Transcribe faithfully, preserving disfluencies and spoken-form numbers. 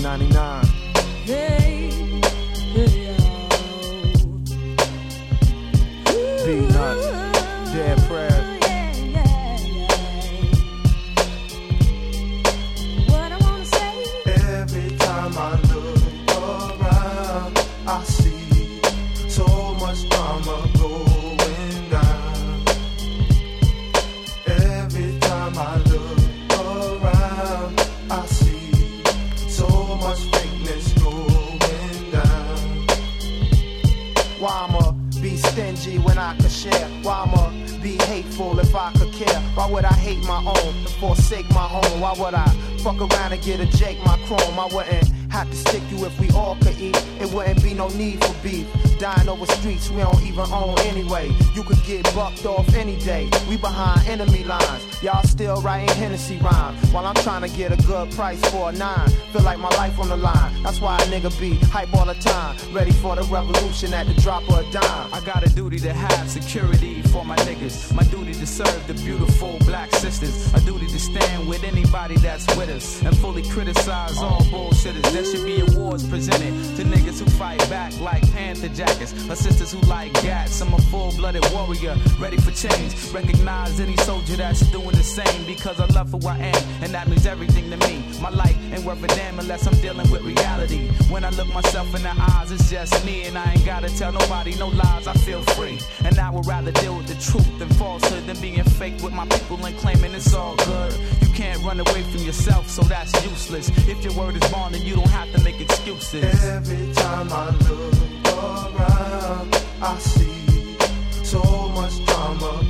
ninety-nine. Hey, hey, Peanuts, Dead Prayers. yeah, yeah, yeah. What I wanna say? Every time I look around, I see so much drama going down. Every time I look around, I see so much fakeness going down. Why I'ma be stingy when I could share? Why I'ma be hateful if I could care? Why would I hate my own and forsake my home? Why would I fuck around and get a Jake my chrome? I wouldn't have to stick you if we all could eat. It wouldn't be no need for beef. Dying over streets we don't even own anyway. You could get bucked off any day. We behind enemy lines. Y'all still writing Hennessy rhymes while I'm trying to get a good price for a nine. Feel like my life on the line. That's why a nigga be hype all the time. Ready for the revolution at the drop of a dime. I got a duty to have security for my niggas. My duty to serve the beautiful black sisters. A duty to stand with anybody that's with us and fully criticize all bullshitters. There should be awards presented to niggas who fight back like Panther jackets, or sisters who like gats. I'm a full-blooded warrior, ready for change. Recognize any soldier that's doing the same, because I love who I am, and that means everything to me. My life ain't worth a damn unless I'm dealing with reality. When I look myself in the eyes, it's just me, and I ain't gotta tell nobody no lies. I feel free, and I would rather deal with the truth than falsehood, than being fake with my people and claiming it's all good. You can't run away from yourself, so that's useless. If your word is bond, then you don't have to make excuses. Every time I look around, I see so much drama